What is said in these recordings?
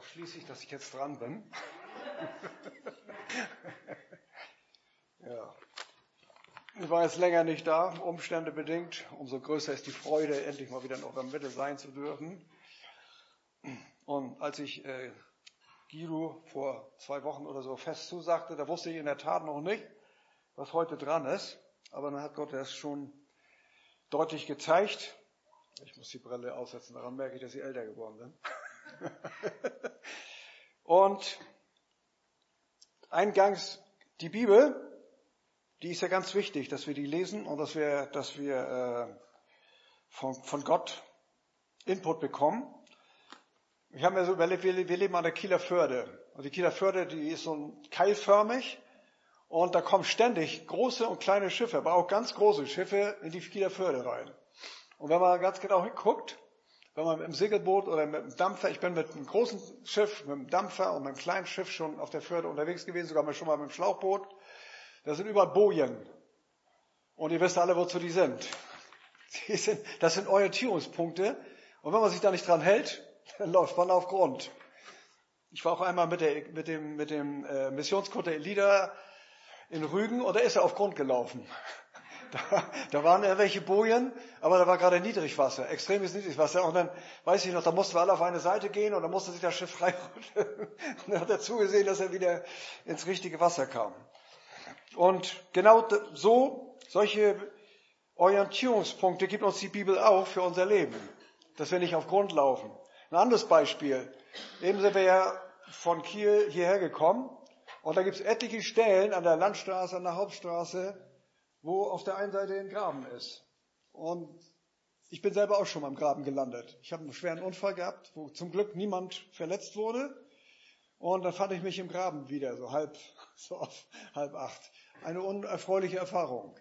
schließlich, dass ich jetzt dran bin. Ja. Ich war jetzt länger nicht da, Umstände bedingt. Umso größer ist die Freude, endlich mal wieder noch in der Mitte sein zu dürfen. Und als ich Guido vor 2 Wochen oder so fest zusagte, da wusste ich in der Tat noch nicht, was heute dran ist. Aber dann hat Gott das schon deutlich gezeigt. Ich muss die Brille aussetzen, daran merke ich, dass ich älter geworden bin. Und eingangs die Bibel, die ist ja ganz wichtig, dass wir die lesen und dass wir von Gott Input bekommen. Ich habe mir so überlegt, wir leben an der Kieler Förde. Und die Kieler Förde, die ist so keilförmig und da kommen ständig große und kleine Schiffe, aber auch ganz große Schiffe in die Kieler Förde rein. Und wenn man ganz genau hinguckt, wenn man mit dem Segelboot oder mit dem Dampfer, ich bin mit einem großen Schiff, mit dem Dampfer und mit einem kleinen Schiff schon auf der Förde unterwegs gewesen, sogar schon mal mit dem Schlauchboot, da sind überall Bojen. Und ihr wisst alle, wozu die sind. Das sind Orientierungspunkte. Und wenn man sich da nicht dran hält, dann läuft man auf Grund. Ich war auch einmal mit dem Missionskutter Elida in Rügen und da ist er auf Grund gelaufen. Da waren irgendwelche Bojen, aber da war gerade Niedrigwasser, extremes Niedrigwasser. Und dann, weiß ich noch, da mussten wir alle auf eine Seite gehen und dann musste sich das Schiff freirutschen. Und dann hat er zugesehen, dass er wieder ins richtige Wasser kam. Und genau so, solche Orientierungspunkte gibt uns die Bibel auch für unser Leben, dass wir nicht auf Grund laufen. Ein anderes Beispiel. Eben sind wir ja von Kiel hierher gekommen und da gibt es etliche Stellen an der Landstraße, an der Hauptstraße, wo auf der einen Seite ein Graben ist. Und ich bin selber auch schon mal im Graben gelandet. Ich habe einen schweren Unfall gehabt, wo zum Glück niemand verletzt wurde. Und dann fand ich mich im Graben wieder, so auf 7:30. Eine unerfreuliche Erfahrung.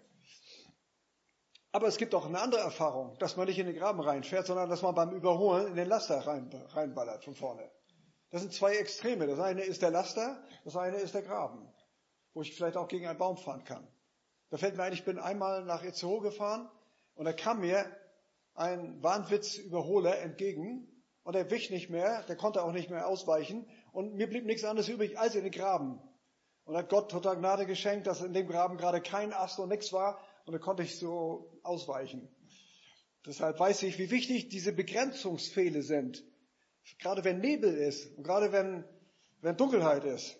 Aber es gibt auch eine andere Erfahrung, dass man nicht in den Graben reinfährt, sondern dass man beim Überholen in den Laster reinballert von vorne. Das sind 2 Extreme. Das eine ist der Laster, das eine ist der Graben, wo ich vielleicht auch gegen einen Baum fahren kann. Da fällt mir ein, ich bin einmal nach Itzehoe gefahren und da kam mir ein Wahnwitz-Überholer entgegen und er wich nicht mehr, der konnte auch nicht mehr ausweichen und mir blieb nichts anderes übrig als in den Graben. Und hat Gott total Gnade geschenkt, dass in dem Graben gerade kein Ast und nichts war und da konnte ich so ausweichen. Deshalb weiß ich, wie wichtig diese Begrenzungspfähle sind. Gerade wenn Nebel ist und gerade wenn Dunkelheit ist.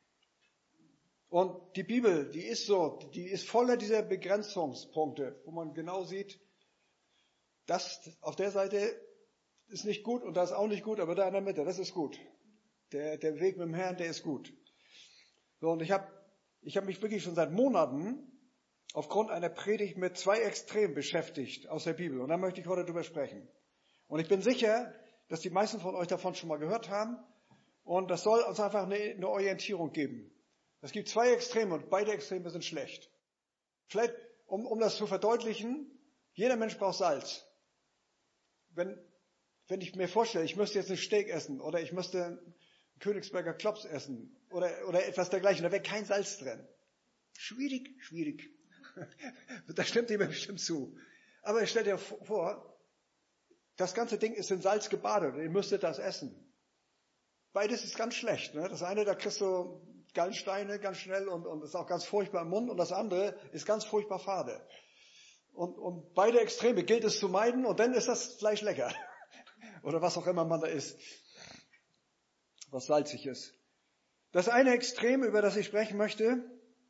Und die Bibel, die ist voller dieser Begrenzungspunkte, wo man genau sieht, das auf der Seite ist nicht gut und das ist auch nicht gut, aber da in der Mitte, das ist gut. Der Weg mit dem Herrn, der ist gut. So, und ich hab mich wirklich schon seit Monaten aufgrund einer Predigt mit 2 Extremen beschäftigt aus der Bibel. Und da möchte ich heute drüber sprechen. Und ich bin sicher, dass die meisten von euch davon schon mal gehört haben. Und das soll uns einfach eine Orientierung geben. Es gibt 2 Extreme und beide Extreme sind schlecht. Vielleicht, um das zu verdeutlichen, jeder Mensch braucht Salz. Wenn ich mir vorstelle, ich müsste jetzt ein Steak essen oder ich müsste einen Königsberger Klops essen oder etwas dergleichen, da wäre kein Salz drin. Schwierig. Da stimmt ihr mir bestimmt zu. Aber stell dir vor, das ganze Ding ist in Salz gebadet und ihr müsstet das essen. Beides ist ganz schlecht. Ne? Das eine, da kriegst du Gallensteine ganz schnell und ist auch ganz furchtbar im Mund und das andere ist ganz furchtbar fade. Und beide Extreme gilt es zu meiden und dann ist das Fleisch lecker. Oder was auch immer man da isst, was salzig ist. Das eine Extrem, über das ich sprechen möchte,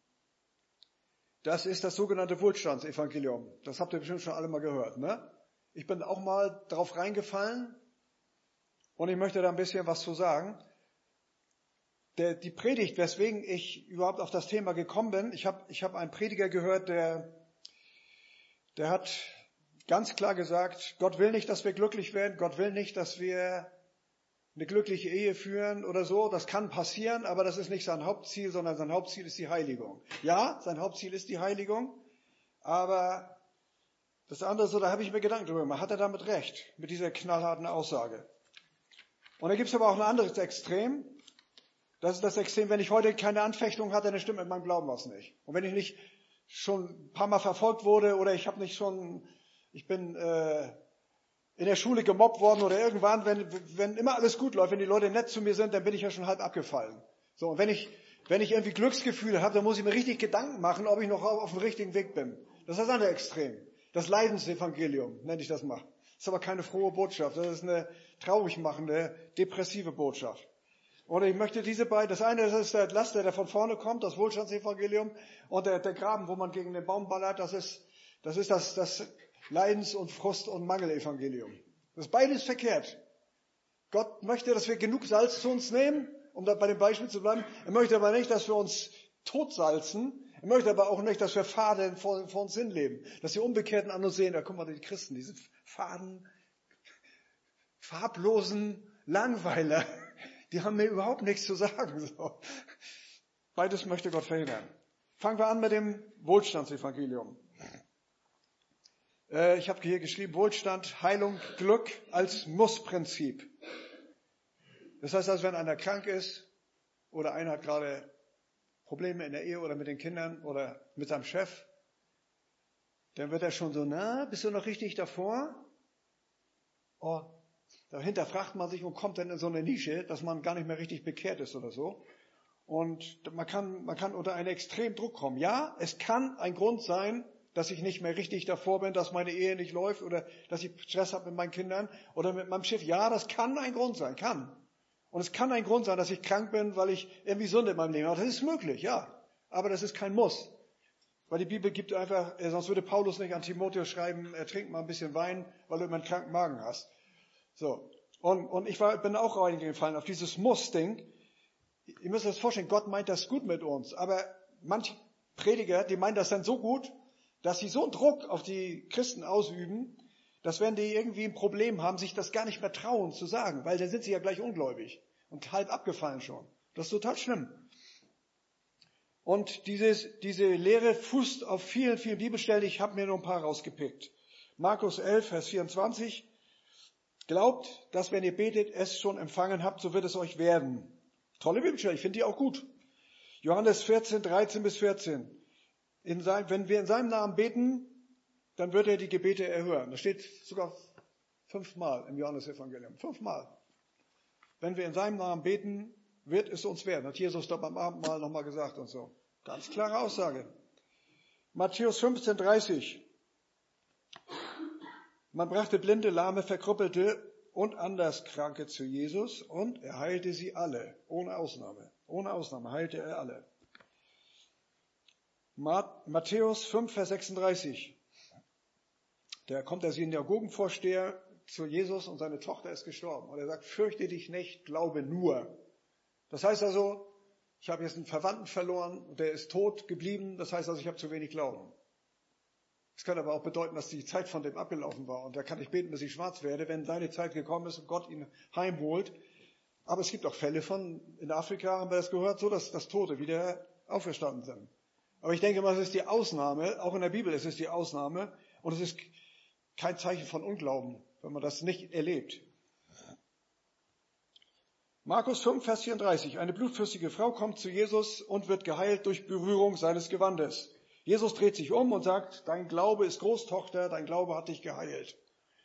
das ist das sogenannte Wohlstandsevangelium. Das habt ihr bestimmt schon alle mal gehört. Ne? Ich bin auch mal drauf reingefallen und ich möchte da ein bisschen was zu sagen. Die Predigt, weswegen ich überhaupt auf das Thema gekommen bin, ich hab einen Prediger gehört, der hat ganz klar gesagt, Gott will nicht, dass wir glücklich werden, Gott will nicht, dass wir eine glückliche Ehe führen oder so. Das kann passieren, aber das ist nicht sein Hauptziel, sondern sein Hauptziel ist die Heiligung. Ja, sein Hauptziel ist die Heiligung, aber das andere so, da habe ich mir Gedanken drüber gemacht. Hat er damit recht, mit dieser knallharten Aussage? Und da gibt es aber auch ein anderes Extrem. Das ist das Extrem, wenn ich heute keine Anfechtung hatte, dann stimmt mit meinem Glauben was nicht. Und wenn ich nicht schon ein paar Mal verfolgt wurde oder ich bin in der Schule gemobbt worden oder irgendwann, wenn immer alles gut läuft, wenn die Leute nett zu mir sind, dann bin ich ja schon halb abgefallen. So, und wenn ich irgendwie Glücksgefühle habe, dann muss ich mir richtig Gedanken machen, ob ich noch auf dem richtigen Weg bin. Das ist das andere Extrem. Das Leidensevangelium, nenne ich das mal. Das ist aber keine frohe Botschaft. Das ist eine traurig machende, depressive Botschaft. Und ich möchte diese beiden, das eine, das ist der Laster, der von vorne kommt, das Wohlstandsevangelium, und der Graben, wo man gegen den Baum ballert, das ist das Leidens- und Frust- und Mangelevangelium. Das ist beides verkehrt. Gott möchte, dass wir genug Salz zu uns nehmen, um da bei dem Beispiel zu bleiben. Er möchte aber nicht, dass wir uns totsalzen. Er möchte aber auch nicht, dass wir fade vor uns hinleben. Dass die Unbekehrten an uns sehen, da guck mal, die Christen, diese faden, farblosen Langweiler, die haben mir überhaupt nichts zu sagen. So. Beides möchte Gott verhindern. Fangen wir an mit dem Wohlstandsevangelium. Ich habe hier geschrieben, Wohlstand, Heilung, Glück als Mussprinzip. Das heißt also, wenn einer krank ist oder einer hat gerade Probleme in der Ehe oder mit den Kindern oder mit seinem Chef, dann wird er schon so, bist du noch richtig davor? Und dahinter fragt man sich und kommt dann in so eine Nische, dass man gar nicht mehr richtig bekehrt ist oder so. Und man kann unter einen extremen Druck kommen. Ja, es kann ein Grund sein, dass ich nicht mehr richtig davor bin, dass meine Ehe nicht läuft oder dass ich Stress habe mit meinen Kindern oder mit meinem Schiff. Ja, das kann ein Grund sein, kann. Und es kann ein Grund sein, dass ich krank bin, weil ich irgendwie Sünde in meinem Leben habe. Das ist möglich, ja. Aber das ist kein Muss. Weil die Bibel gibt einfach, sonst würde Paulus nicht an Timotheus schreiben, trink mal ein bisschen Wein, weil du immer einen kranken Magen hast. So. Und ich bin auch reingefallen auf dieses Muss-Ding. Ihr müsst euch das vorstellen, Gott meint das gut mit uns. Aber manche Prediger, die meinen das dann so gut, dass sie so einen Druck auf die Christen ausüben, dass wenn die irgendwie ein Problem haben, sich das gar nicht mehr trauen zu sagen, weil dann sind sie ja gleich ungläubig und halb abgefallen schon. Das ist total schlimm. Und diese Lehre fußt auf vielen, vielen Bibelstellen. Ich habe mir nur ein paar rausgepickt. Markus 11, Vers 24. Glaubt, dass wenn ihr betet, es schon empfangen habt, so wird es euch werden. Tolle Bibelstelle, ich finde die auch gut. Johannes 14, 13 bis 14. Wenn wir in seinem Namen beten, dann wird er die Gebete erhören. Das steht sogar 5-mal im Johannesevangelium. 5-mal. Wenn wir in seinem Namen beten, wird es uns werden. Hat Jesus da beim Abendmahl nochmal gesagt und so. Ganz klare Aussage. Matthäus 15, 30. Man brachte Blinde, Lahme, Verkrüppelte und Anderskranke zu Jesus und er heilte sie alle. Ohne Ausnahme. Ohne Ausnahme heilte er alle. Matthäus 5, Vers 36. Da kommt der Synagogenvorsteher zu Jesus und seine Tochter ist gestorben. Und er sagt, fürchte dich nicht, glaube nur. Das heißt also, ich habe jetzt einen Verwandten verloren und der ist tot geblieben. Das heißt also, ich habe zu wenig Glauben. Das kann aber auch bedeuten, dass die Zeit von dem abgelaufen war. Und da kann ich beten, bis ich schwarz werde, wenn seine Zeit gekommen ist und Gott ihn heimholt. Aber es gibt auch Fälle in Afrika, haben wir das gehört, so dass Tote wieder auferstanden sind. Aber ich denke mal, es ist die Ausnahme, auch in der Bibel ist es die Ausnahme und es ist kein Zeichen von Unglauben, wenn man das nicht erlebt. Markus 5, Vers 34. Eine blutflüssige Frau kommt zu Jesus und wird geheilt durch Berührung seines Gewandes. Jesus dreht sich um und sagt, dein Glaube ist groß, Tochter, dein Glaube hat dich geheilt.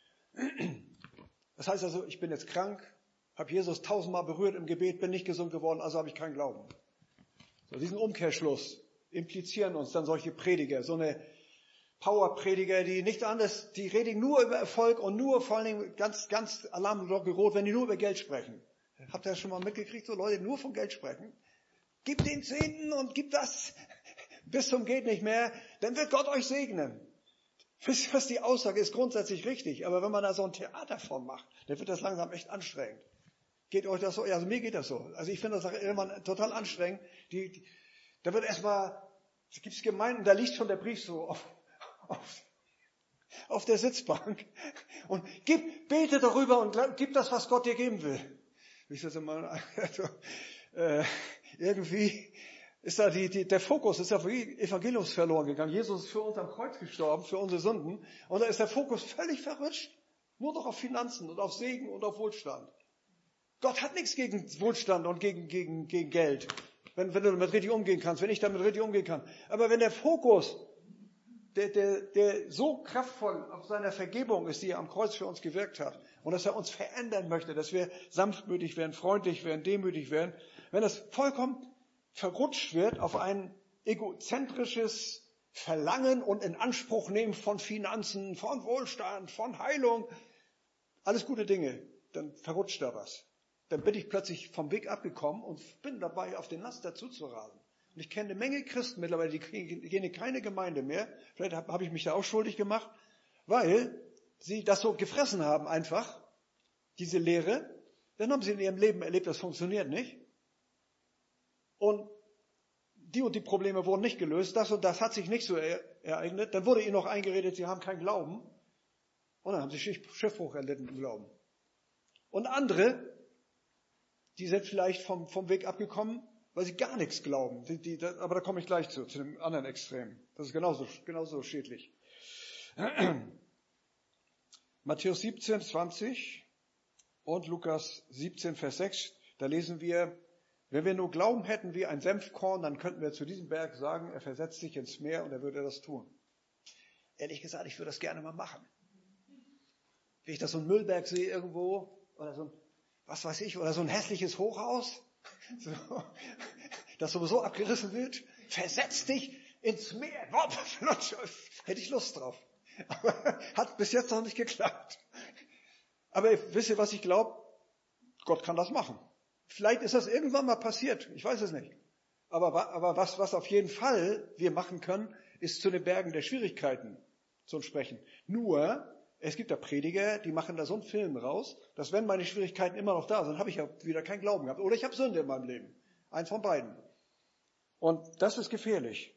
Das heißt also, ich bin jetzt krank, habe Jesus 1000-mal berührt im Gebet, bin nicht gesund geworden, also habe ich keinen Glauben. So, diesen Umkehrschluss implizieren uns dann solche Prediger, so eine Powerprediger, die nicht anders, die reden nur über Erfolg und nur vor allen Dingen ganz Alarmglocke rot, wenn die nur über Geld sprechen. Habt ihr das schon mal mitgekriegt, so Leute, die nur von Geld sprechen? Gib den Zehnten und gib das bis zum geht nicht mehr, dann wird Gott euch segnen. Wisst ihr was, die Aussage ist grundsätzlich richtig, aber wenn man da so ein Theater von macht, dann wird das langsam echt anstrengend. Geht euch das so? Ja, also mir geht das so. Also ich finde das irgendwann total anstrengend. Da wird erstmal, es gibt Gemeinden, da liegt schon der Brief so auf der Sitzbank und bete darüber und gib das, was Gott dir geben will. Wie ist das immer? Also, irgendwie ist da der Fokus, ist ja für Evangeliums verloren gegangen. Jesus ist für uns am Kreuz gestorben, für unsere Sünden. Und da ist der Fokus völlig verrutscht. Nur noch auf Finanzen und auf Segen und auf Wohlstand. Gott hat nichts gegen Wohlstand und gegen Geld. Wenn du damit richtig umgehen kannst, wenn ich damit richtig umgehen kann. Aber wenn der Fokus der so kraftvoll auf seiner Vergebung ist, die er am Kreuz für uns gewirkt hat. Und dass er uns verändern möchte, dass wir sanftmütig werden, freundlich werden, demütig werden. Wenn das vollkommen verrutscht wird auf ein egozentrisches Verlangen und Inanspruchnehmen von Finanzen, von Wohlstand, von Heilung, alles gute Dinge, dann verrutscht da was. Dann bin ich plötzlich vom Weg abgekommen und bin dabei, auf den Laster zuzurasen. Und ich kenne eine Menge Christen mittlerweile, die gehen in keine Gemeinde mehr. Vielleicht habe ich mich da auch schuldig gemacht, weil sie das so gefressen haben einfach, diese Lehre. Dann haben sie in ihrem Leben erlebt, das funktioniert nicht. Und die Probleme wurden nicht gelöst, das und das hat sich nicht so ereignet. Dann wurde ihnen noch eingeredet, sie haben keinen Glauben. Und dann haben sie Schiffbruch erlitten im Glauben. Und andere, die sind vielleicht vom Weg abgekommen, weil sie gar nichts glauben. Aber da komme ich gleich zu dem anderen Extrem. Das ist genauso schädlich. Matthäus 17, 20 und Lukas 17, Vers 6, da lesen wir, wenn wir nur Glauben hätten wie ein Senfkorn, dann könnten wir zu diesem Berg sagen, er versetzt sich ins Meer und er würde das tun. Ehrlich gesagt, ich würde das gerne mal machen. Wenn ich da so einen Müllberg sehe irgendwo, oder so ein, was weiß ich, oder so ein hässliches Hochhaus, so, das sowieso abgerissen wird, versetz dich ins Meer. Hätte ich Lust drauf. Aber hat bis jetzt noch nicht geklappt. Aber wisst ihr, was ich glaube? Gott kann das machen. Vielleicht ist das irgendwann mal passiert. Ich weiß es nicht. Aber was auf jeden Fall wir machen können, ist zu den Bergen der Schwierigkeiten zu sprechen. Nur, es gibt da Prediger, die machen da so einen Film raus, dass wenn meine Schwierigkeiten immer noch da sind, habe ich ja wieder keinen Glauben gehabt. Oder ich habe Sünde in meinem Leben. Eins von beiden. Und das ist gefährlich.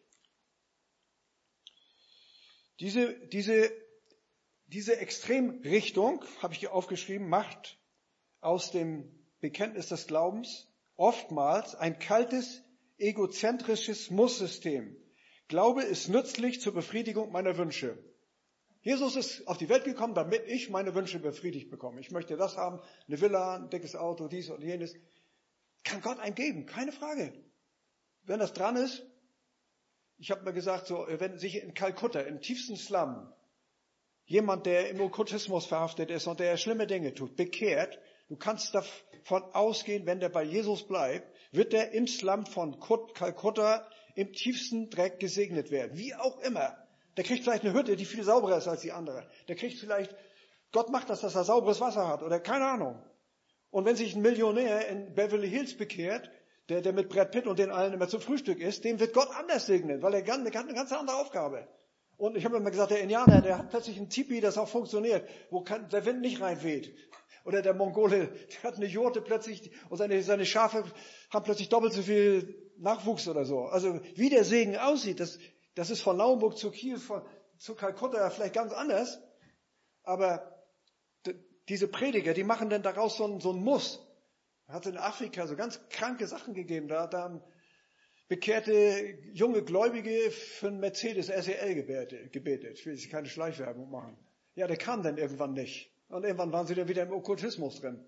Diese Extremrichtung, habe ich hier aufgeschrieben, macht aus dem Bekenntnis des Glaubens oftmals ein kaltes, egozentrisches Musssystem. Glaube ist nützlich zur Befriedigung meiner Wünsche. Jesus ist auf die Welt gekommen, damit ich meine Wünsche befriedigt bekomme. Ich möchte das haben, eine Villa, ein dickes Auto, dies und jenes. Kann Gott einem geben, keine Frage. Wenn das dran ist, ich habe mal gesagt, so, wenn sich in Kalkutta, im tiefsten Slum, jemand, der im Okkultismus verhaftet ist und der schlimme Dinge tut, bekehrt, du kannst davon ausgehen, wenn der bei Jesus bleibt, wird der im Slum von Kalkutta im tiefsten Dreck gesegnet werden. Wie auch immer. Der kriegt vielleicht eine Hütte, die viel sauberer ist als die andere. Der kriegt vielleicht, Gott macht das, dass er sauberes Wasser hat oder keine Ahnung. Und wenn sich ein Millionär in Beverly Hills bekehrt, der mit Brad Pitt und den allen immer zum Frühstück isst, den wird Gott anders segnen, weil der hat eine ganz andere Aufgabe. Und ich habe immer gesagt, der Indianer, der hat plötzlich ein Tipi, das auch funktioniert, wo der Wind nicht reinweht. Oder der Mongole, der hat eine Jurte plötzlich und seine Schafe haben plötzlich doppelt so viel Nachwuchs oder so. Also wie der Segen aussieht, das ist von Naumburg zu Kiel, zu Kalkutta vielleicht ganz anders. Aber diese Prediger, die machen dann daraus so ein Muss. Hat es in Afrika so ganz kranke Sachen gegeben. Da haben bekehrte junge Gläubige für einen Mercedes SEL gebetet. Ich will jetzt keine Schleichwerbung machen. Ja, der kam dann irgendwann nicht. Und irgendwann waren sie dann wieder im Okkultismus drin.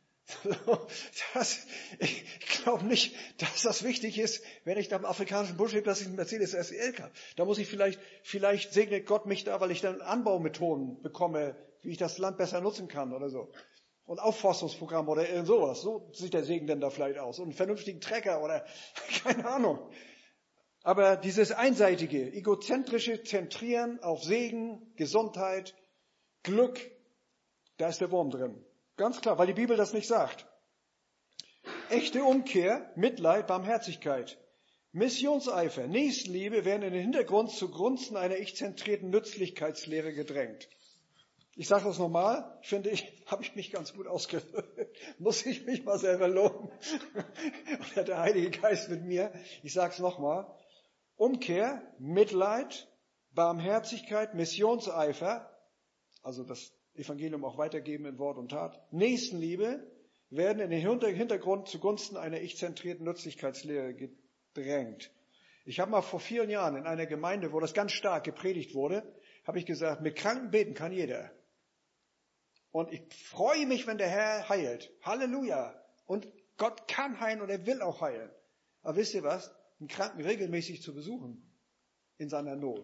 Ich glaube nicht, dass das wichtig ist, wenn ich da im afrikanischen Busch lebe, dass ich einen Mercedes SEL kann. Da muss ich vielleicht segnet Gott mich da, weil ich dann Anbaumethoden bekomme, wie ich das Land besser nutzen kann oder so. Und Aufforstungsprogramm oder irgend sowas. So sieht der Segen denn da vielleicht aus. Und einen vernünftigen Trecker oder keine Ahnung. Aber dieses einseitige, egozentrische Zentrieren auf Segen, Gesundheit, Glück, da ist der Wurm drin. Ganz klar, weil die Bibel das nicht sagt. Echte Umkehr, Mitleid, Barmherzigkeit, Missionseifer, Nächstenliebe werden in den Hintergrund zugunsten einer ich-zentrierten Nützlichkeitslehre gedrängt. Ich sage das nochmal, habe ich mich ganz gut ausgedrückt. Muss ich mich mal selber loben. Oder der Heilige Geist mit mir. Ich sage es nochmal. Umkehr, Mitleid, Barmherzigkeit, Missionseifer, also das Evangelium auch weitergeben in Wort und Tat, Nächstenliebe werden in den Hintergrund zugunsten einer ich-zentrierten Nützlichkeitslehre gedrängt. Ich habe mal vor vielen Jahren in einer Gemeinde, wo das ganz stark gepredigt wurde, habe ich gesagt, mit Kranken beten kann jeder. Und ich freue mich, wenn der Herr heilt. Halleluja. Und Gott kann heilen und er will auch heilen. Aber wisst ihr was? Einen Kranken regelmäßig zu besuchen in seiner Not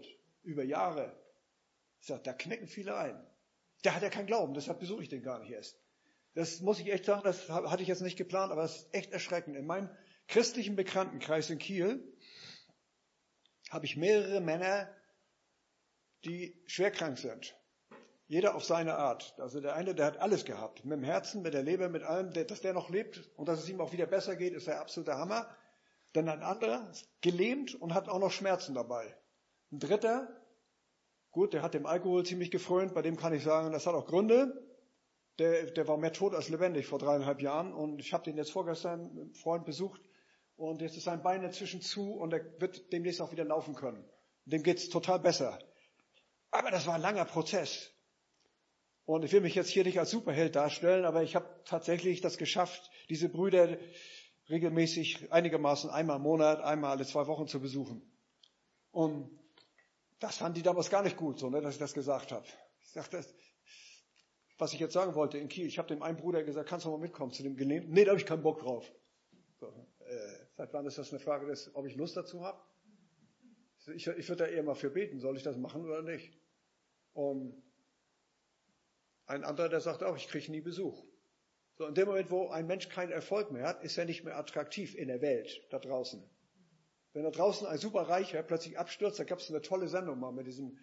über Jahre. Ich sage, da knicken viele ein. Der hat ja keinen Glauben, deshalb besuche ich den gar nicht erst. Das muss ich echt sagen, das hatte ich jetzt nicht geplant, aber das ist echt erschreckend. In meinem christlichen Bekanntenkreis in Kiel habe ich mehrere Männer, die schwer krank sind. Jeder auf seine Art. Also der eine, der hat alles gehabt. Mit dem Herzen, mit der Leber, mit allem. Dass der noch lebt und dass es ihm auch wieder besser geht, ist der absolute Hammer. Dann ein anderer ist gelähmt und hat auch noch Schmerzen dabei. Ein dritter, gut, der hat dem Alkohol ziemlich gefrönt. Bei dem kann ich sagen, das hat auch Gründe. Der war mehr tot als lebendig vor 3,5 Jahren. Und ich habe den jetzt vorgestern mit einem Freund besucht. Und jetzt ist sein Bein inzwischen zu und er wird demnächst auch wieder laufen können. Dem geht's total besser. Aber das war ein langer Prozess. Und ich will mich jetzt hier nicht als Superheld darstellen, aber ich habe tatsächlich das geschafft, diese Brüder regelmäßig einigermaßen einmal im Monat, einmal alle 2 Wochen zu besuchen. Und das fanden die damals gar nicht gut, so, dass ich das gesagt habe. Ich sagte, was ich jetzt sagen wollte in Kiel, ich habe dem einen Bruder gesagt, kannst du mal mitkommen zu dem Gelähmten? Nee, da habe ich keinen Bock drauf. So, seit wann ist das eine Frage, ob ich Lust dazu habe? Ich würde da eher mal für beten, soll ich das machen oder nicht? Und ein anderer, der sagt auch, ich kriege nie Besuch. So, in dem Moment, wo ein Mensch keinen Erfolg mehr hat, ist er nicht mehr attraktiv in der Welt, da draußen. Wenn da draußen ein Superreicher plötzlich abstürzt, da gab es eine tolle Sendung mal mit diesem,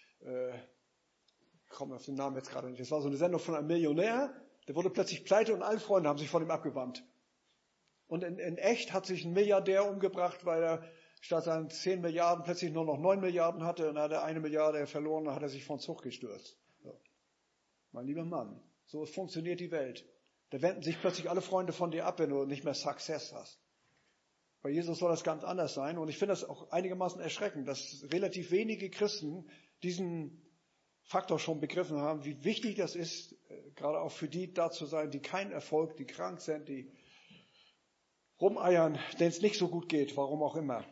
ich komme auf den Namen jetzt gerade nicht, das war so eine Sendung von einem Millionär, der wurde plötzlich pleite und alle Freunde haben sich von ihm abgewandt. Und in echt hat sich ein Milliardär umgebracht, weil er statt seinen 10 Milliarden plötzlich nur noch 9 Milliarden hatte und dann hat er 1 Milliarde verloren, dann hat er sich von Zug gestürzt. So. Mein lieber Mann, so funktioniert die Welt. Da wenden sich plötzlich alle Freunde von dir ab, wenn du nicht mehr Success hast. Bei Jesus soll das ganz anders sein. Und ich finde das auch einigermaßen erschreckend, dass relativ wenige Christen diesen Faktor schon begriffen haben, wie wichtig das ist, gerade auch für die da zu sein, die keinen Erfolg, die krank sind, die rumeiern, denen es nicht so gut geht, warum auch immer.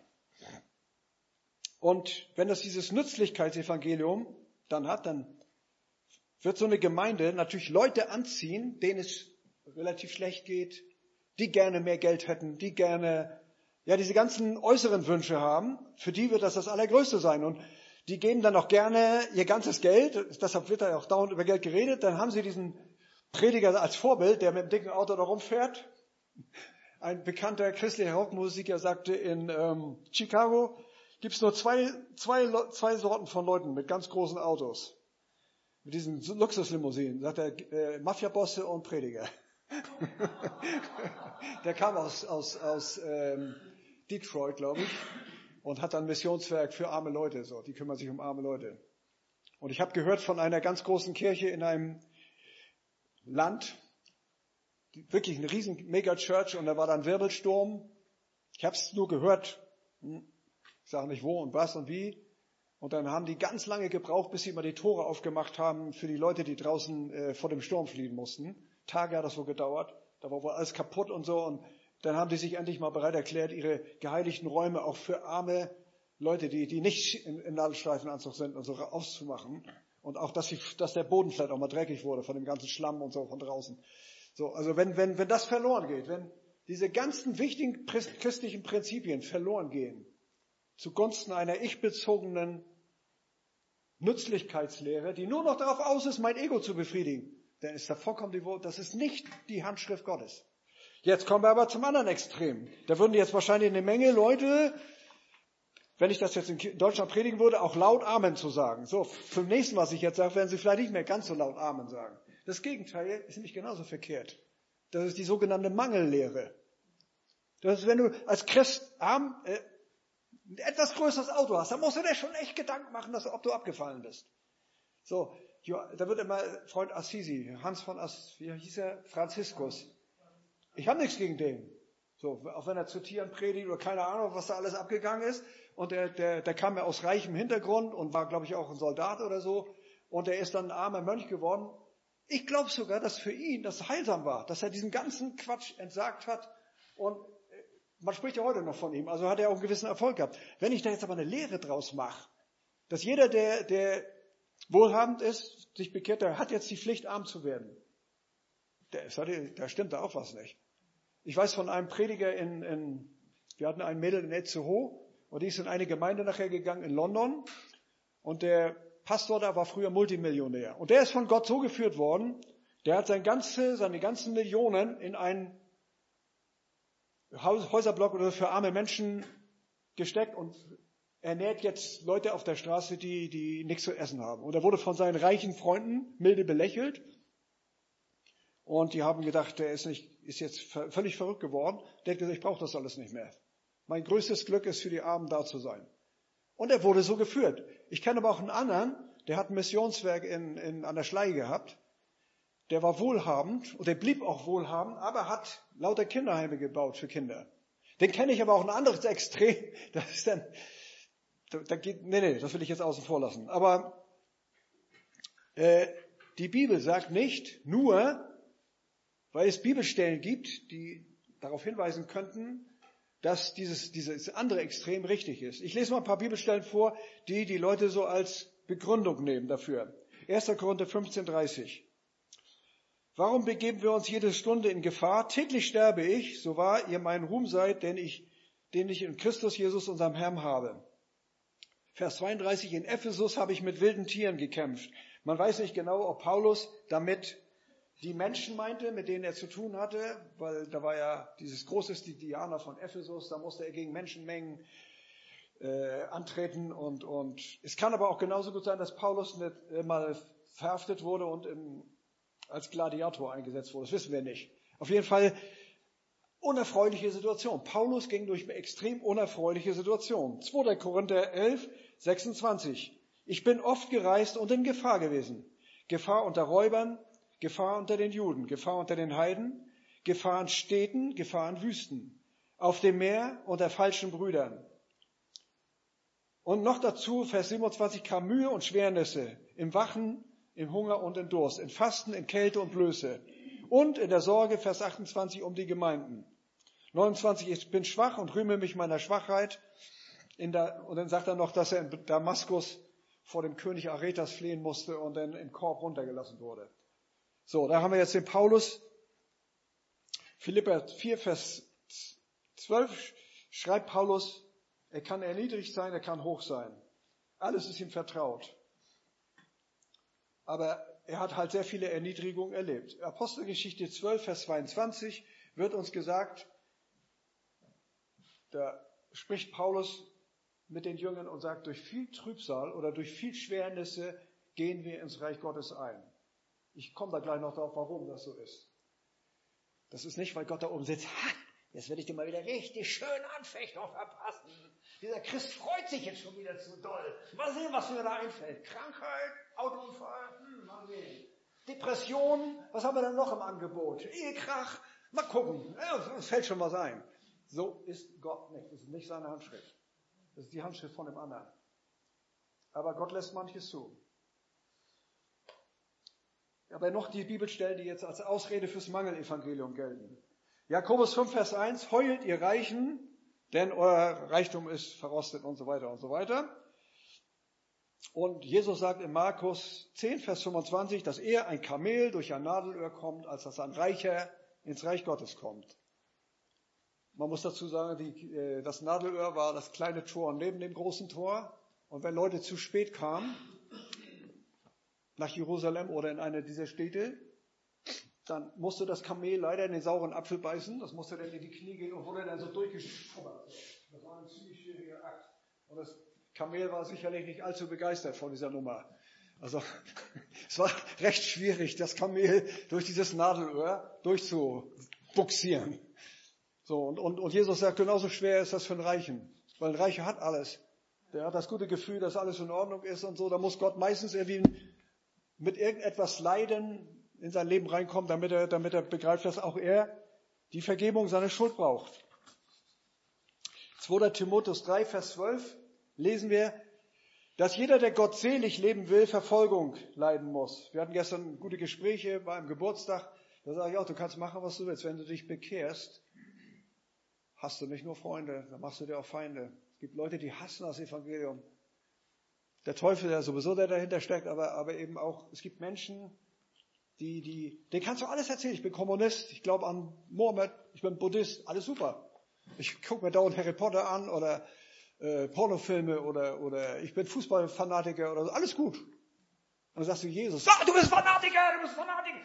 Und wenn das dieses Nützlichkeitsevangelium dann hat, dann wird so eine Gemeinde natürlich Leute anziehen, denen es relativ schlecht geht, die gerne mehr Geld hätten, die gerne, ja, diese ganzen äußeren Wünsche haben. Für die wird das Allergrößte sein. Und die geben dann auch gerne ihr ganzes Geld. Deshalb wird da auch dauernd über Geld geredet. Dann haben sie diesen Prediger als Vorbild, der mit dem dicken Auto da rumfährt. Ein bekannter christlicher Rockmusiker sagte, in Chicago gibt es nur zwei Sorten von Leuten mit ganz großen Autos. Mit diesen Luxuslimousinen, sagt er, Mafiabosse und Prediger. Der kam aus Detroit, glaube ich, und hat ein Missionswerk für arme Leute. So, die kümmern sich um arme Leute. Und ich habe gehört von einer ganz großen Kirche in einem Land, wirklich eine riesen Megachurch, und da war dann Wirbelsturm. Ich habe es nur gehört, ich sage nicht wo und was und wie. Und dann haben die ganz lange gebraucht, bis sie mal die Tore aufgemacht haben für die Leute, die draußen vor dem Sturm fliehen mussten. Tage hat das so gedauert. Da war wohl alles kaputt und so. Und dann haben die sich endlich mal bereit erklärt, ihre geheiligten Räume auch für arme Leute, die nicht im Nadelstreifenanzug sind und so auszumachen. Und auch, dass der Boden vielleicht auch mal dreckig wurde von dem ganzen Schlamm und so von draußen. So, also wenn das verloren geht, wenn diese ganzen wichtigen christlichen Prinzipien verloren gehen, zugunsten einer ich-bezogenen Nützlichkeitslehre, die nur noch darauf aus ist, mein Ego zu befriedigen, dann ist da vollkommen das ist nicht die Handschrift Gottes. Jetzt kommen wir aber zum anderen Extrem. Da würden jetzt wahrscheinlich eine Menge Leute, wenn ich das jetzt in Deutschland predigen würde, auch laut Amen zu sagen. So, zum nächsten, was ich jetzt sage, werden sie vielleicht nicht mehr ganz so laut Amen sagen. Das Gegenteil ist nämlich genauso verkehrt. Das ist die sogenannte Mangellehre. Das ist, wenn du als Christ ein etwas größeres Auto hast, dann musst du dir schon echt Gedanken machen, ob du abgefallen bist. So, da wird immer Freund Assisi, Hans von wie hieß er? Franziskus. Ich habe nichts gegen den. So, auch wenn er zu Tieren predigt oder keine Ahnung, was da alles abgegangen ist. Und der kam ja aus reichem Hintergrund und war, glaube ich, auch ein Soldat oder so. Und er ist dann ein armer Mönch geworden. Ich glaube sogar, dass für ihn das heilsam war, dass er diesen ganzen Quatsch entsagt hat. Und man spricht ja heute noch von ihm, also hat er auch einen gewissen Erfolg gehabt. Wenn ich da jetzt aber eine Lehre draus mache, dass jeder, der wohlhabend ist, sich bekehrt, der hat jetzt die Pflicht, arm zu werden. Da stimmt da auch was nicht. Ich weiß von einem Prediger wir hatten ein Mädel in Itzehoe und die ist in eine Gemeinde nachher gegangen in London Und der Pastor da war früher Multimillionär. Und der ist von Gott so geführt worden, der hat seine ganzen Millionen in einen Häuserblock oder für arme Menschen gesteckt und ernährt jetzt Leute auf der Straße, die nichts zu essen haben. Und er wurde von seinen reichen Freunden milde belächelt. Und die haben gedacht, der ist jetzt völlig verrückt geworden. Der hat gesagt, ich brauche das alles nicht mehr. Mein größtes Glück ist, für die Armen da zu sein. Und er wurde so geführt. Ich kenne aber auch einen anderen, der hat ein Missionswerk an der Schlei gehabt. Der war wohlhabend und der blieb auch wohlhabend, aber hat lauter Kinderheime gebaut für Kinder. Den kenne ich aber auch ein anderes Extrem. Das ist dann, das will ich jetzt außen vor lassen. Aber die Bibel sagt nicht nur, weil es Bibelstellen gibt, die darauf hinweisen könnten, dass dieses andere Extrem richtig ist. Ich lese mal ein paar Bibelstellen vor, die Leute so als Begründung nehmen dafür. 1. Korinther 15,30. Warum begeben wir uns jede Stunde in Gefahr? Täglich sterbe ich, so wahr ihr mein Ruhm seid, den ich in Christus Jesus, unserem Herrn, habe. Vers 32, in Ephesus habe ich mit wilden Tieren gekämpft. Man weiß nicht genau, ob Paulus damit die Menschen meinte, mit denen er zu tun hatte, weil da war ja dieses große Diana von Ephesus, da musste er gegen Menschenmengen antreten und es kann aber auch genauso gut sein, dass Paulus mal verhaftet wurde und als Gladiator eingesetzt wurde. Das wissen wir nicht. Auf jeden Fall unerfreuliche Situation. Paulus ging durch eine extrem unerfreuliche Situation. 2. Korinther 11, 26. Ich bin oft gereist und in Gefahr gewesen. Gefahr unter Räubern, Gefahr unter den Juden, Gefahr unter den Heiden, Gefahr in Städten, Gefahr in Wüsten, auf dem Meer unter falschen Brüdern. Und noch dazu, Vers 27, kam Mühe und Schwernisse, im Wachen, im Hunger und im Durst, in Fasten, in Kälte und Blöße und in der Sorge, Vers 28, um die Gemeinden. 29, ich bin schwach und rühme mich meiner Schwachheit. Und dann sagt er noch, dass er in Damaskus vor dem König Aretas fliehen musste und dann im Korb runtergelassen wurde. So, da haben wir jetzt den Paulus. Philipper 4, Vers 12 schreibt Paulus, er kann erniedrigt sein, er kann hoch sein. Alles ist ihm vertraut. Aber er hat halt sehr viele Erniedrigungen erlebt. Apostelgeschichte 12, Vers 22 wird uns gesagt, da spricht Paulus mit den Jüngern und sagt, durch viel Trübsal oder durch viel Schwernisse gehen wir ins Reich Gottes ein. Ich komme da gleich noch drauf, warum das so ist. Das ist nicht, weil Gott da oben sitzt, jetzt werde ich dir mal wieder richtig schön Anfechtung verpassen. Dieser Christ freut sich jetzt schon wieder zu doll. Mal sehen, was mir da einfällt. Krankheit, Autounfall, mal sehen. Depression, was haben wir dann noch im Angebot? Ehekrach, mal gucken. Ja, es fällt schon was ein. So ist Gott nicht. Das ist nicht seine Handschrift. Das ist die Handschrift von dem anderen. Aber Gott lässt manches zu. Aber noch die Bibelstellen, die jetzt als Ausrede fürs Mangelevangelium gelten. Jakobus 5, Vers 1, heult ihr Reichen, denn euer Reichtum ist verrostet und so weiter und so weiter. Und Jesus sagt in Markus 10, Vers 25, dass eher ein Kamel durch ein Nadelöhr kommt, als dass ein Reicher ins Reich Gottes kommt. Man muss dazu sagen, das Nadelöhr war das kleine Tor neben dem großen Tor. Und wenn Leute zu spät kamen, nach Jerusalem oder in eine dieser Städte, dann musste das Kamel leider in den sauren Apfel beißen. Das musste dann in die Knie gehen und wurde dann so durchgeschubbert. Das war ein ziemlich schwieriger Akt. Und das Kamel war sicherlich nicht allzu begeistert von dieser Nummer. Also es war recht schwierig, das Kamel durch dieses Nadelöhr durchzubuxieren. So, und Jesus sagt, genauso schwer ist das für einen Reichen. Weil ein Reicher hat alles. Der hat das gute Gefühl, dass alles in Ordnung ist und so. Da muss Gott meistens irgendwie mit irgendetwas Leiden in sein Leben reinkommen, damit er begreift, dass auch er die Vergebung seiner Schuld braucht. 2. Timotheus 3, Vers 12 lesen wir, dass jeder, der gottselig leben will, Verfolgung leiden muss. Wir hatten gestern gute Gespräche bei einem Geburtstag. Da sage ich auch, du kannst machen, was du willst. Wenn du dich bekehrst, hast du nicht nur Freunde, dann machst du dir auch Feinde. Es gibt Leute, die hassen das Evangelium. Der Teufel, der sowieso dahinter steckt, aber eben auch, es gibt Menschen, denen kannst du alles erzählen. Ich bin Kommunist, ich glaube an Mohammed, ich bin Buddhist, alles super. Ich gucke mir dauernd Harry Potter an oder Pornofilme oder ich bin Fußballfanatiker oder so, alles gut. Und dann sagst du Jesus, du bist Fanatiker, du bist Fanatiker.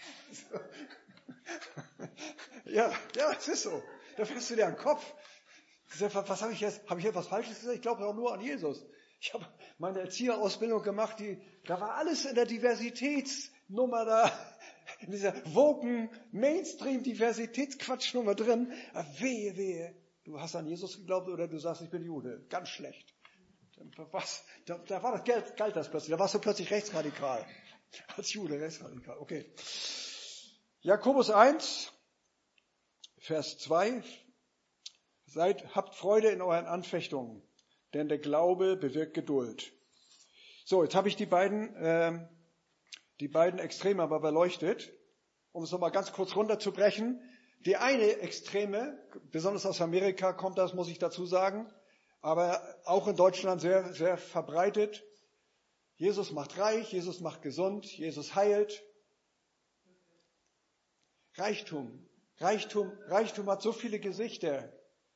Ja, es ist so. Da fährst du dir an den Kopf. Was habe ich jetzt? Habe ich etwas Falsches gesagt? Ich glaube auch nur an Jesus. Ich habe meine Erzieherausbildung gemacht, da war alles in der Diversitätsnummer da, in dieser woken Mainstream-Diversitätsquatschnummer drin. Wehe. Du hast an Jesus geglaubt oder du sagst, ich bin Jude. Ganz schlecht. Da war das galt das plötzlich. Da warst du plötzlich rechtsradikal. Als Jude rechtsradikal. Okay. Jakobus 1, Vers 2. Habt Freude in euren Anfechtungen, denn der Glaube bewirkt Geduld. So, jetzt habe ich die beiden Extreme aber beleuchtet, um es nochmal ganz kurz runterzubrechen. Die eine Extreme, besonders aus Amerika kommt das, muss ich dazu sagen, aber auch in Deutschland sehr, sehr verbreitet. Jesus macht reich, Jesus macht gesund, Jesus heilt. Reichtum hat so viele Gesichter.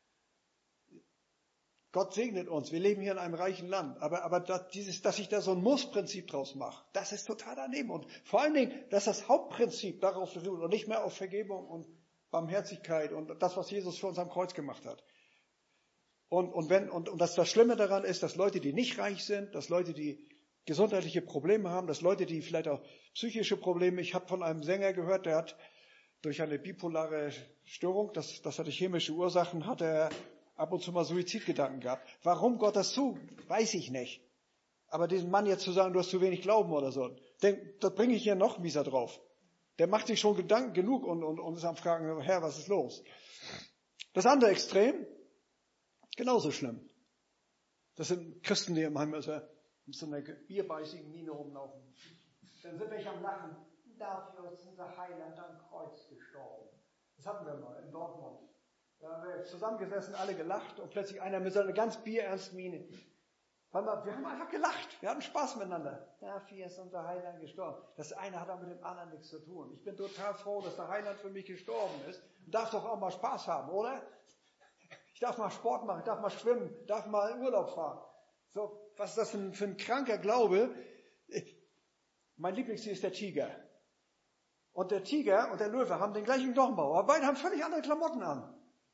Gott segnet uns, wir leben hier in einem reichen Land, aber dass ich da so ein Muss-Prinzip draus mache, das ist total daneben. Und vor allen Dingen, dass das Hauptprinzip darauf beruht und nicht mehr auf Vergebung und Barmherzigkeit und das, was Jesus für uns am Kreuz gemacht hat. Und das Schlimme daran ist, dass Leute, die nicht reich sind, dass Leute, die gesundheitliche Probleme haben, dass Leute, die vielleicht auch psychische Probleme, ich habe von einem Sänger gehört, der hat durch eine bipolare Störung, das hatte chemische Ursachen, hat er ab und zu mal Suizidgedanken gehabt. Warum Gott das tut, weiß ich nicht. Aber diesem Mann jetzt zu sagen, du hast zu wenig Glauben oder so, das bringe ich ja noch mieser drauf. Der macht sich schon Gedanken genug und ist am Fragen, Herr, was ist los? Das andere Extrem, genauso schlimm. Das sind Christen, die im Heim mit so einer bierbeißigen Miene rumlaufen. Dann sind welche am Lachen. Dafür ist unser Heiland am Kreuz gestorben. Das hatten wir mal in Dortmund. Da haben wir zusammengesessen, alle gelacht und plötzlich einer mit so einer ganz bierernsten Miene. Wir haben einfach gelacht, wir hatten Spaß miteinander. Dafür ist unser Heiland gestorben. Das eine hat auch mit dem anderen nichts zu tun. Ich bin total froh, dass der Heiland für mich gestorben ist. Und darf doch auch mal Spaß haben, oder? Ich darf mal Sport machen, ich darf mal schwimmen, darf mal in Urlaub fahren. So, was ist das für ein kranker Glaube? Mein Lieblingstier ist der Tiger. Und der Tiger und der Löwe haben den gleichen Knochenbau, aber beide haben völlig andere Klamotten an.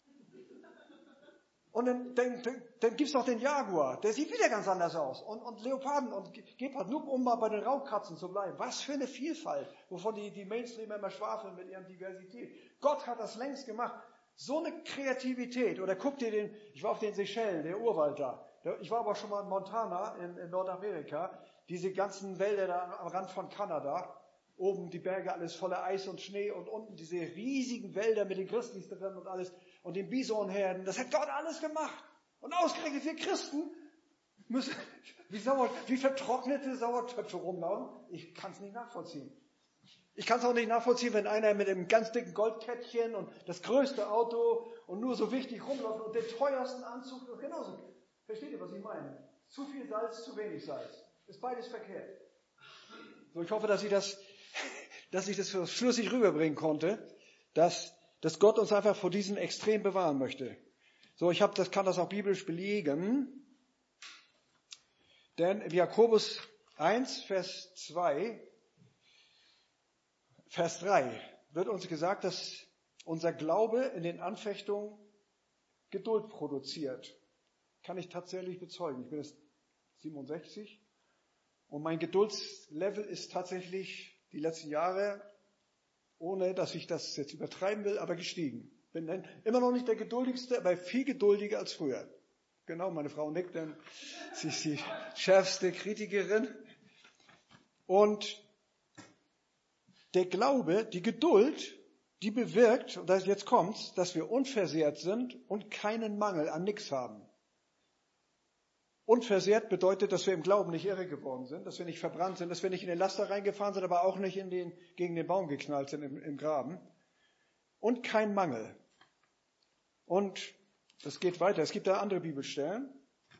Und dann gibt's noch den Jaguar, der sieht wieder ganz anders aus. Und Leoparden und Geparden, nur um mal bei den Raubkatzen zu bleiben. Was für eine Vielfalt, wovon die Mainstreamer immer schwafeln mit ihrer Diversität. Gott hat das längst gemacht. So eine Kreativität. Oder guck dir ich war auf den Seychellen, der Urwald da. Ich war aber schon mal in Montana, in Nordamerika. Diese ganzen Wälder da am Rand von Kanada. Oben die Berge, alles voller Eis und Schnee und unten diese riesigen Wälder mit den Grizzlies drin und alles und den Bisonherden. Das hat Gott alles gemacht. Und ausgerechnet wir Christen müssen wie vertrocknete Sauertöpfe rumlaufen. Ich kann es nicht nachvollziehen. Ich kann es auch nicht nachvollziehen, wenn einer mit einem ganz dicken Goldkettchen und das größte Auto und nur so wichtig rumläuft und den teuersten Anzug. Und genauso. Versteht ihr, was ich meine? Zu viel Salz, zu wenig Salz. Ist beides verkehrt. So, ich hoffe, dass ich das schlüssig rüberbringen konnte, dass Gott uns einfach vor diesen Extremen bewahren möchte. So, kann das auch biblisch belegen. Denn in Jakobus 1, Vers 3 wird uns gesagt, dass unser Glaube in den Anfechtungen Geduld produziert. Kann ich tatsächlich bezeugen. Ich bin jetzt 67 und mein Geduldslevel ist tatsächlich die letzten Jahre, ohne dass ich das jetzt übertreiben will, aber gestiegen. Bin dann immer noch nicht der Geduldigste, aber viel geduldiger als früher. Genau, meine Frau nickt, denn sie ist die schärfste Kritikerin. Und der Glaube, die Geduld, die bewirkt, und jetzt kommt's, dass wir unversehrt sind und keinen Mangel an nichts haben. Unversehrt bedeutet, dass wir im Glauben nicht irre geworden sind, dass wir nicht verbrannt sind, dass wir nicht in den Laster reingefahren sind, aber auch nicht gegen den Baum geknallt sind im Graben. Und kein Mangel. Und das geht weiter. Es gibt da andere Bibelstellen.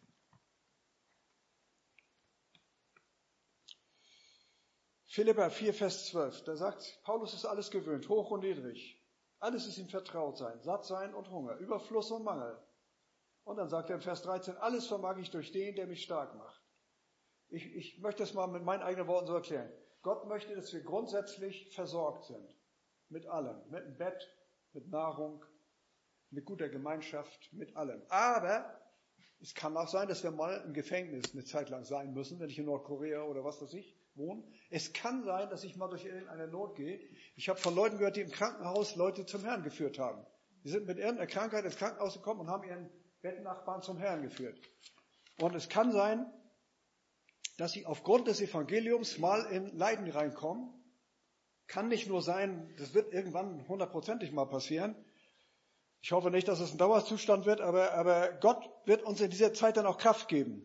Philipper 4, Vers 12. Da sagt, Paulus ist alles gewöhnt, hoch und niedrig. Alles ist ihm vertraut sein, satt sein und Hunger, Überfluss und Mangel. Und dann sagt er in Vers 13, alles vermag ich durch den, der mich stark macht. Ich möchte es mal mit meinen eigenen Worten so erklären. Gott möchte, dass wir grundsätzlich versorgt sind. Mit allem. Mit dem Bett, mit Nahrung, mit guter Gemeinschaft, mit allem. Aber es kann auch sein, dass wir mal im Gefängnis eine Zeit lang sein müssen, wenn ich in Nordkorea oder was weiß ich wohne. Es kann sein, dass ich mal durch irgendeine Not gehe. Ich habe von Leuten gehört, die im Krankenhaus Leute zum Herrn geführt haben. Die sind mit irgendeiner Krankheit ins Krankenhaus gekommen und haben ihren Bettnachbarn zum Herrn geführt. Und es kann sein, dass sie aufgrund des Evangeliums mal in Leiden reinkommen. Kann nicht nur sein, das wird irgendwann 100%ig mal passieren. Ich hoffe nicht, dass es ein Dauerzustand wird, aber Gott wird uns in dieser Zeit dann auch Kraft geben.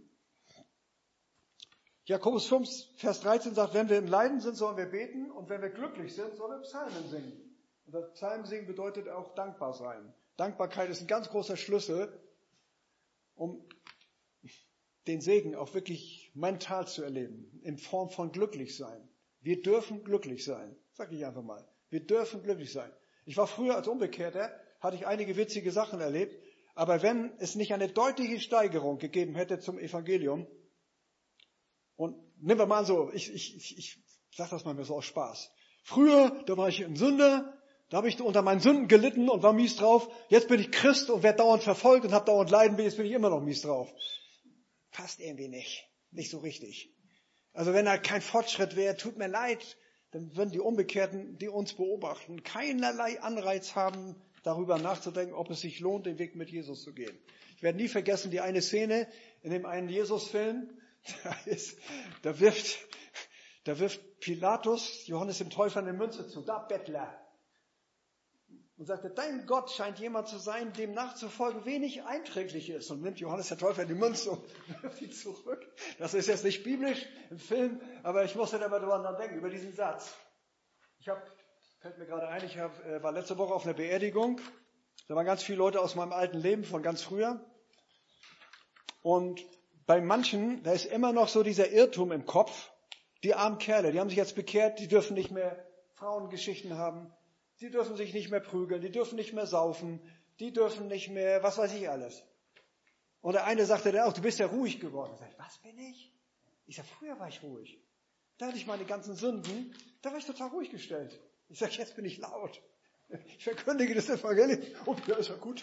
Jakobus 5, Vers 13 sagt, wenn wir in Leiden sind, sollen wir beten und wenn wir glücklich sind, sollen wir Psalmen singen. Und das Psalmen singen bedeutet auch dankbar sein. Dankbarkeit ist ein ganz großer Schlüssel, um den Segen auch wirklich mental zu erleben, in Form von glücklich sein. Wir dürfen glücklich sein, sag ich einfach mal. Wir dürfen glücklich sein. Ich war früher als Umbekehrter, hatte ich einige witzige Sachen erlebt, aber wenn es nicht eine deutliche Steigerung gegeben hätte zum Evangelium, und nehmen wir mal so, ich sage das mal so aus Spaß. Früher, da war ich ein Sünder, da habe ich unter meinen Sünden gelitten und war mies drauf. Jetzt bin ich Christ und werde dauernd verfolgt und habe dauernd Leiden, jetzt bin ich immer noch mies drauf. Passt irgendwie nicht so richtig. Also wenn da kein Fortschritt wäre, tut mir leid, dann würden die Unbekehrten, die uns beobachten, keinerlei Anreiz haben, darüber nachzudenken, ob es sich lohnt, den Weg mit Jesus zu gehen. Ich werde nie vergessen, die eine Szene in dem einen Jesus-Film, da wirft Pilatus Johannes dem Täufer eine Münze zu, da Bettler. Und sagte, dein Gott scheint jemand zu sein, dem nachzufolgen wenig einträglich ist. Und nimmt Johannes der Täufer die Münze und wirft sie zurück. Das ist jetzt nicht biblisch im Film, aber ich musste da mal drüber nachdenken, über diesen Satz. Fällt mir gerade ein, ich war letzte Woche auf einer Beerdigung. Da waren ganz viele Leute aus meinem alten Leben, von ganz früher. Und bei manchen, da ist immer noch so dieser Irrtum im Kopf. Die armen Kerle, die haben sich jetzt bekehrt, die dürfen nicht mehr Frauengeschichten haben. Die dürfen sich nicht mehr prügeln, die dürfen nicht mehr saufen, die dürfen nicht mehr, was weiß ich alles. Und der eine sagte dann auch, du bist ja ruhig geworden. Ich sage, was bin ich? Ich sage, früher war ich ruhig. Da hatte ich meine ganzen Sünden, da war ich total ruhig gestellt. Ich sage, jetzt bin ich laut. Ich verkündige das Evangelium. Oh, ja, ist ja gut.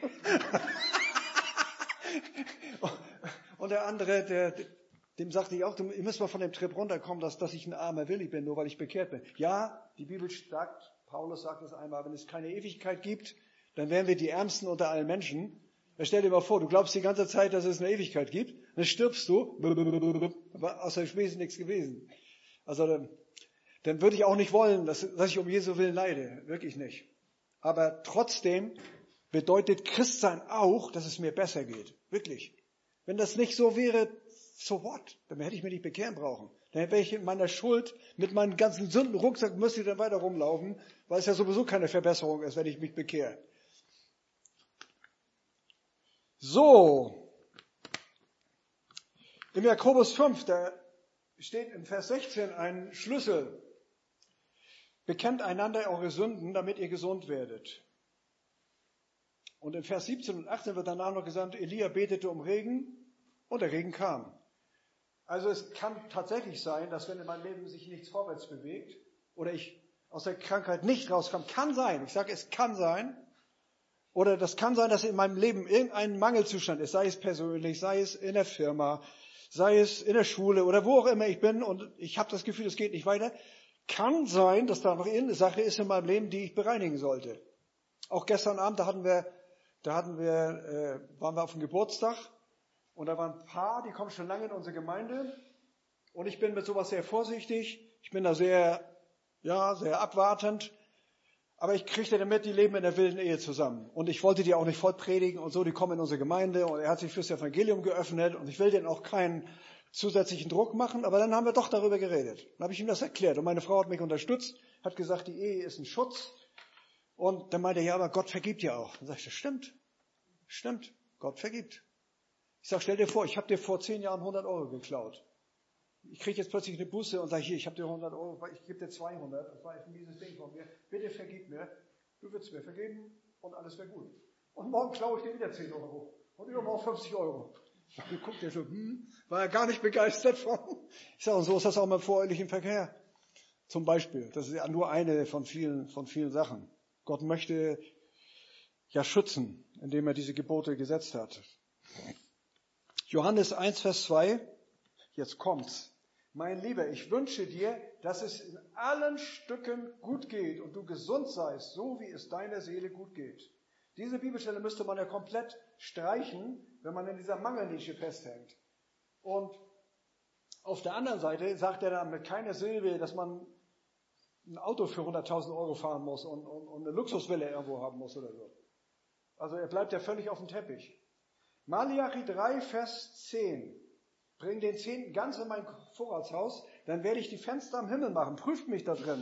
Und der andere, dem sagte ich auch, ihr müsst mal von dem Trip runterkommen, dass ich ein armer Willi bin, nur weil ich bekehrt bin. Ja, die Bibel sagt, Paulus sagt es einmal, wenn es keine Ewigkeit gibt, dann wären wir die Ärmsten unter allen Menschen. Stell dir mal vor, du glaubst die ganze Zeit, dass es eine Ewigkeit gibt, dann stirbst du, außer dem Wesen nichts gewesen. Also dann würde ich auch nicht wollen, dass ich um Jesu Willen leide, wirklich nicht. Aber trotzdem bedeutet Christsein auch, dass es mir besser geht, wirklich. Wenn das nicht so wäre, so what? Dann hätte ich mich nicht bekehren brauchen. Dann wäre ich in meiner Schuld mit meinen ganzen Sündenrucksack, müsste ich dann weiter rumlaufen, weil es ja sowieso keine Verbesserung ist, wenn ich mich bekehre. So, im Jakobus 5, da steht in Vers 16 ein Schlüssel. Bekennt einander eure Sünden, damit ihr gesund werdet. Und in Vers 17 und 18 wird danach noch gesagt, Elia betete um Regen und der Regen kam. Also es kann tatsächlich sein, dass wenn in meinem Leben sich nichts vorwärts bewegt oder ich aus der Krankheit nicht rauskomme, kann sein, ich sage es kann sein, oder das kann sein, dass in meinem Leben irgendein Mangelzustand ist, sei es persönlich, sei es in der Firma, sei es in der Schule oder wo auch immer ich bin und ich habe das Gefühl, es geht nicht weiter. Kann sein, dass da noch irgendeine Sache ist in meinem Leben, die ich bereinigen sollte. Auch gestern Abend, waren wir auf dem Geburtstag. Und da waren ein paar, die kommen schon lange in unsere Gemeinde. Und ich bin mit sowas sehr vorsichtig. Ich bin da sehr abwartend. Aber ich kriegte damit, die leben in der wilden Ehe zusammen. Und ich wollte die auch nicht voll predigen und so. Die kommen in unsere Gemeinde und er hat sich fürs Evangelium geöffnet. Und ich will denen auch keinen zusätzlichen Druck machen. Aber dann haben wir doch darüber geredet. Dann habe ich ihm das erklärt. Und meine Frau hat mich unterstützt, hat gesagt, die Ehe ist ein Schutz. Und dann meinte er, ja, aber Gott vergibt ja auch. Dann sage ich, das stimmt, Gott vergibt. Ich sage, stell dir vor, ich habe dir vor 10 Jahren 100 Euro geklaut. Ich kriege jetzt plötzlich eine Buße und sage, hier, ich habe dir 100 Euro, ich gebe dir 200. Das war ein mieses Ding von mir. Bitte vergib mir. Du würdest mir vergeben und alles wäre gut. Und morgen klaue ich dir wieder 10 Euro. Und übermorgen auch 50 Euro. Dann guckt er so, war er gar nicht begeistert von. Ich sage, und so ist das auch mit dem vorehelichen Verkehr. Zum Beispiel. Das ist ja nur eine von vielen Sachen. Gott möchte ja schützen, indem er diese Gebote gesetzt hat. Johannes 1, Vers 2. Jetzt kommt's. Mein Lieber, ich wünsche dir, dass es in allen Stücken gut geht und du gesund seist, so wie es deiner Seele gut geht. Diese Bibelstelle müsste man ja komplett streichen, wenn man in dieser Mangelnische festhängt. Und auf der anderen Seite sagt er dann mit keiner Silbe, dass man ein Auto für 100.000 Euro fahren muss und eine Luxusvilla irgendwo haben muss oder so. Also er bleibt ja völlig auf dem Teppich. Malachi 3, Vers 10. Bring den Zehnten ganz in mein Vorratshaus, dann werde ich die Fenster am Himmel machen. Prüft mich da drin.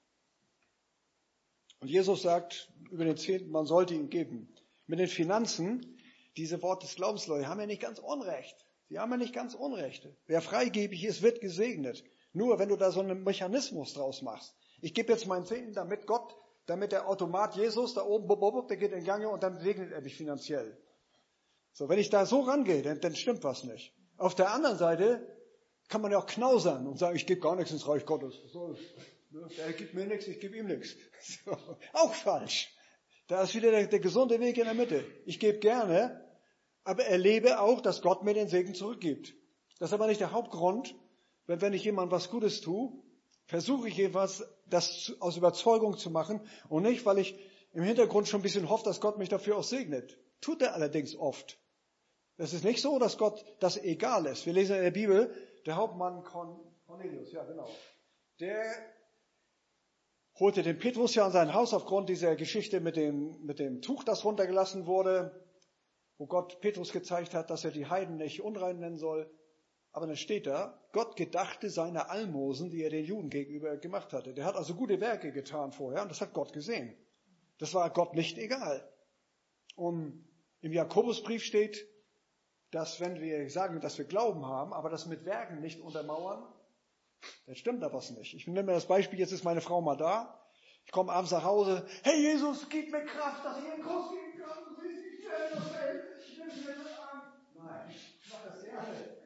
Und Jesus sagt über den Zehnten, man sollte ihn geben. Mit den Finanzen, diese Worte des Glaubens, Leute, haben ja nicht ganz Unrecht. Sie haben ja nicht ganz Unrecht. Wer freigebig ist, wird gesegnet. Nur wenn du da so einen Mechanismus draus machst. Ich gebe jetzt meinen Zehnten, damit der Automat Jesus da oben, der geht in Gange und dann segnet er mich finanziell. So, wenn ich da so rangehe, dann stimmt was nicht. Auf der anderen Seite kann man ja auch knausern und sagen, ich gebe gar nichts ins Reich Gottes. So, er gibt mir nichts, ich gebe ihm nichts. So, auch falsch. Da ist wieder der gesunde Weg in der Mitte. Ich gebe gerne, aber erlebe auch, dass Gott mir den Segen zurückgibt. Das ist aber nicht der Hauptgrund. Wenn ich jemandem was Gutes tue, versuche ich jedenfalls, das aus Überzeugung zu machen und nicht, weil ich im Hintergrund schon ein bisschen hoffe, dass Gott mich dafür auch segnet. Tut er allerdings oft. Es ist nicht so, dass Gott das egal ist. Wir lesen in der Bibel, der Hauptmann Cornelius, ja genau, der holte den Petrus ja in sein Haus aufgrund dieser Geschichte mit dem Tuch, das runtergelassen wurde, wo Gott Petrus gezeigt hat, dass er die Heiden nicht unrein nennen soll. Aber dann steht da, Gott gedachte seiner Almosen, die er den Juden gegenüber gemacht hatte. Der hat also gute Werke getan vorher und das hat Gott gesehen. Das war Gott nicht egal. Und im Jakobusbrief steht, dass wenn wir sagen, dass wir Glauben haben, aber das mit Werken nicht untermauern, dann stimmt da was nicht. Ich nehme mir das Beispiel, jetzt ist meine Frau mal da. Ich komme abends nach Hause. Hey Jesus, gib mir Kraft, dass ich in den Kurs gehen kann. Du siehst, wie schnell das fällt. Ich nehme mir das an. Nein, ich mache das gerne.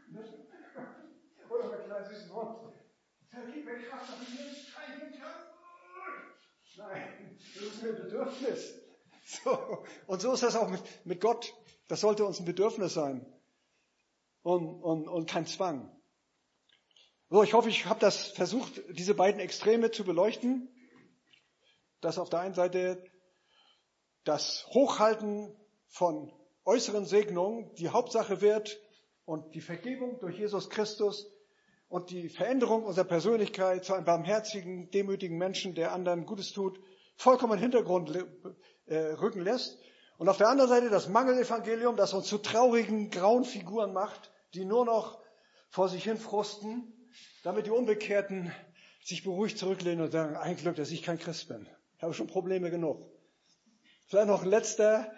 Oder mein kleiner süßen Hund. Gib mir Kraft, dass ich hier streichen kann. Nein, das ist mir ein Bedürfnis. So. Und so ist das auch mit Gott. Das sollte uns ein Bedürfnis sein und kein Zwang. So, ich hoffe, ich habe das versucht, diese beiden Extreme zu beleuchten. Dass auf der einen Seite das Hochhalten von äußeren Segnungen die Hauptsache wird und die Vergebung durch Jesus Christus und die Veränderung unserer Persönlichkeit zu einem barmherzigen, demütigen Menschen, der anderen Gutes tut, vollkommen in den Hintergrund rücken lässt. Und auf der anderen Seite das Mangelevangelium, das uns zu traurigen, grauen Figuren macht, die nur noch vor sich hin frusten, damit die Unbekehrten sich beruhigt zurücklehnen und sagen, ein Glück, dass ich kein Christ bin. Ich habe schon Probleme genug. Vielleicht noch ein letzter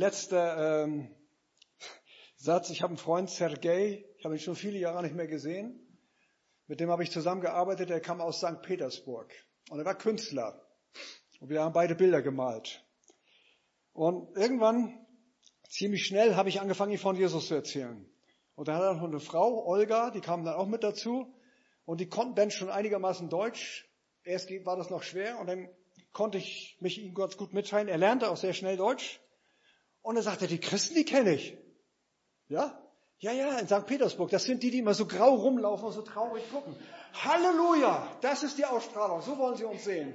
Satz. Ich habe einen Freund, Sergei, ich habe ihn schon viele Jahre nicht mehr gesehen. Mit dem habe ich zusammengearbeitet, er kam aus St. Petersburg. Und er war Künstler. Und wir haben beide Bilder gemalt. Und irgendwann, ziemlich schnell, habe ich angefangen, ihm von Jesus zu erzählen. Und dann hat er noch eine Frau, Olga, die kam dann auch mit dazu. Und die konnten dann schon einigermaßen Deutsch. Erst war das noch schwer und dann konnte ich mich ihm ganz gut mitteilen. Er lernte auch sehr schnell Deutsch. Und er sagte, die Christen, die kenne ich. Ja? Ja, in St. Petersburg. Das sind die immer so grau rumlaufen und so traurig gucken. Halleluja! Das ist die Ausstrahlung. So wollen sie uns sehen.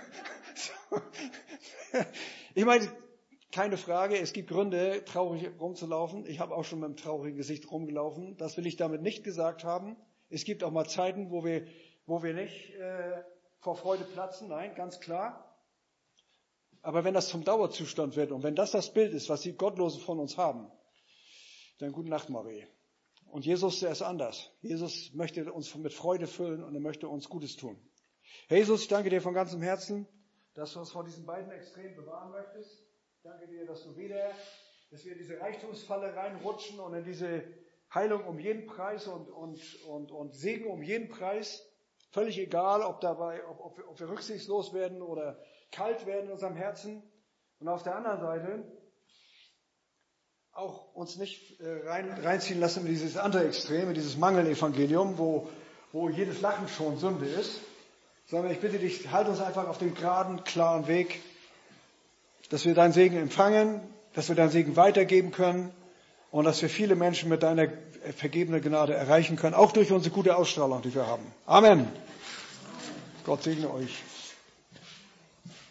Ich meine, keine Frage, es gibt Gründe, traurig rumzulaufen. Ich habe auch schon mit einem traurigen Gesicht rumgelaufen. Das will ich damit nicht gesagt haben. Es gibt auch mal Zeiten, wo wir nicht vor Freude platzen. Nein, ganz klar. Aber wenn das zum Dauerzustand wird und wenn das Bild ist, was die Gottlosen von uns haben, dann gute Nacht, Marie. Und Jesus, der ist anders. Jesus möchte uns mit Freude füllen und er möchte uns Gutes tun. Herr Jesus, ich danke dir von ganzem Herzen, dass du uns vor diesen beiden Extremen bewahren möchtest. Ich danke dir, dass wir in diese Reichtumsfalle reinrutschen und in diese Heilung um jeden Preis und Segen um jeden Preis. Völlig egal, ob wir rücksichtslos werden oder kalt werden in unserem Herzen. Und auf der anderen Seite auch uns nicht reinziehen lassen in dieses andere Extrem, in dieses Mangelevangelium, wo jedes Lachen schon Sünde ist, sondern ich bitte dich, halt uns einfach auf dem geraden, klaren Weg, dass wir deinen Segen empfangen, dass wir deinen Segen weitergeben können und dass wir viele Menschen mit deiner vergebenen Gnade erreichen können, auch durch unsere gute Ausstrahlung, die wir haben. Amen. Gott segne euch.